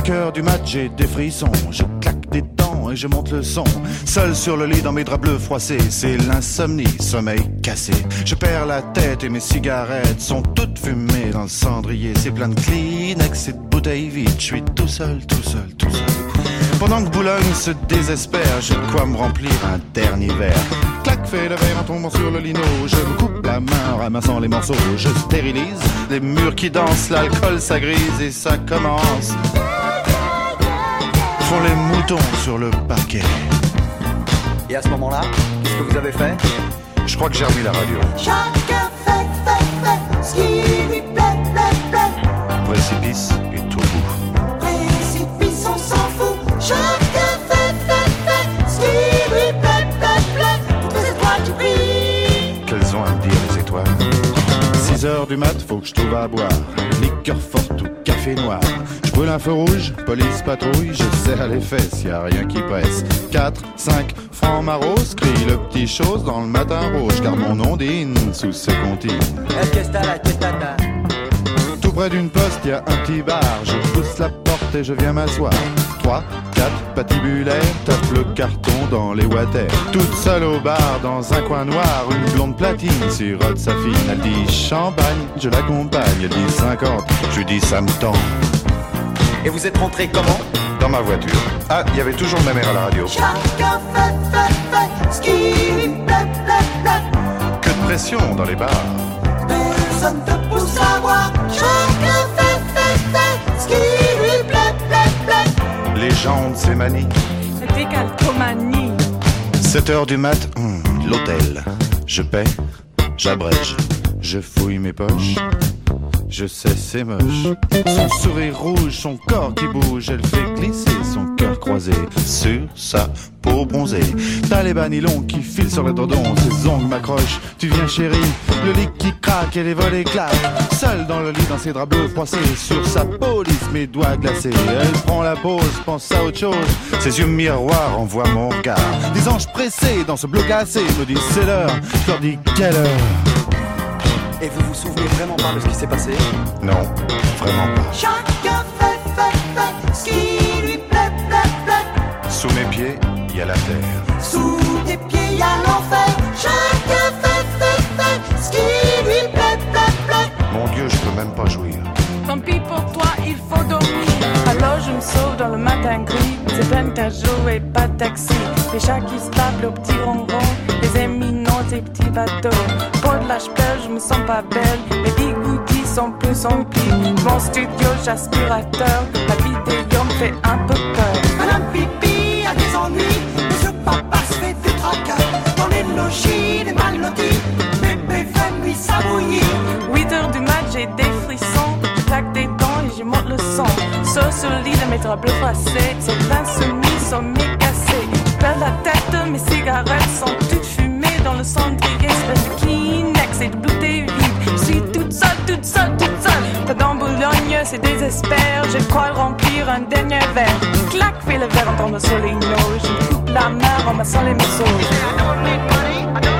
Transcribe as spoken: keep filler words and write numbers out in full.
cinq heures du mat, j'ai des frissons. Je claque des dents et je monte le son. Seul sur le lit dans mes draps bleus froissés, c'est l'insomnie, sommeil cassé. Je perds la tête et mes cigarettes sont toutes fumées dans le cendrier. C'est plein de Kleenex et de bouteilles vides. Je suis tout seul, tout seul, tout seul. Pendant que Boulogne se désespère, j'ai de quoi me remplir un dernier verre. Clac, fais le verre en tombant sur le lino. Je me coupe la main en ramassant les morceaux. Je stérilise les murs qui dansent, l'alcool ça grise et ça commence. Font les moutons sur le parquet. Et à ce moment-là, qu'est-ce que vous avez fait? Je crois que j'ai remis la radio. Chacun fait, fait, fait ce qui lui plaît, plaît, plaît. Précipice et tout bout. Précipice, on s'en fout. Chacun fait, fait, fait ce qui lui plaît, plaît, plaît. Toutes les étoiles qui brillent. Qu'elles ont à me dire les étoiles? six heures du mat, faut que je trouve à boire. Liqueur forte ou café noir. Je brûle un feu rouge, police patrouille. Je serre les fesses, y a rien qui presse. quatre, cinq, francs maros, crie le petit chose dans le matin rouge. Car mon ondine sous ses comptines. Tout près d'une poste, y a un petit bar. Je pousse la porte et je viens m'asseoir. trois, quatre, patibulaire, tape le carton dans les water. Toute seule au bar, dans un coin noir, une blonde platine sirote sa fine. Elle dit champagne, je l'accompagne. Elle dit cinquante, je lui dis ça me tend. Et vous êtes rentré comment? Dans ma voiture. Ah, il y avait toujours ma mère à la radio. Chacun fait, fait, fait ce qui lui plaît, plaît, plaît. Que de pression dans les bars. Personne te pousse à voir. Chacun fait, fait, fait ce qui lui plaît, plaît, plaît. Les gens de ces manies. Décalcomanie. sept heures du mat, hum, l'hôtel. Je paie, j'abrège, je fouille mes poches. Je sais, c'est moche. Son sourire rouge, son corps qui bouge, elle fait glisser son cœur croisé sur sa peau bronzée. T'as les bas nylons qui filent sur le dodon, ses ongles m'accrochent. Tu viens chérie, le lit qui craque et les volets claquent. Seule dans le lit, dans ses draps bleus froissés, sur sa peau lisse, mes doigts glacés. Elle prend la pause, pense à autre chose. Ses yeux miroirs envoient mon regard. Des anges pressés dans ce bleu glacé me disent c'est l'heure. Je leur dis quelle heure. Et vous vous souvenez vraiment pas de ce qui s'est passé? Non, vraiment pas. Chacun fait, fait, fait ce qui lui plaît, plaît, plaît. Sous mes pieds, il y a la terre. Sous tes pieds, il y a l'enfer. Chacun fait, fait, fait ce qui lui plaît, plaît, plaît. Mon Dieu, je peux même pas jouir. Tant pis pour toi, il faut dormir. Alors je me sauve dans le matin gris. C'est plein de jours et pas de taxi. Les chats qui se tapent le petit ronron. Les éminents, ces petits bateaux. Pour de l'âge pleure, je me sens pas belle. Les bigoudis sont plus remplis. Mon studio, j'aspirateur. La vidéo me fait un peu peur. Madame Pipi a des ennuis. Monsieur Papa se fait du tracas. Dans les logis, les mal lotis. Bébé fait nuit s'abouillir. huit heures du mat, j'ai des frissons. Je claque des dents et je monte le son. Sauf sur le lit de mes draps bleus froissés. C'est l'insomnie, sommeil cassé. Je perds la tête, mes cigarettes sont toutes fumées dans le cendrier. Espèce de Kleenex et de bouteilles vides. Je suis toute seule, toute seule, toute seule. Dans Boulogne, c'est désespère. Je crois remplir un dernier verre. Clac, fais le verre en tombant sur les noix. Je coupe la main en massant les morceaux.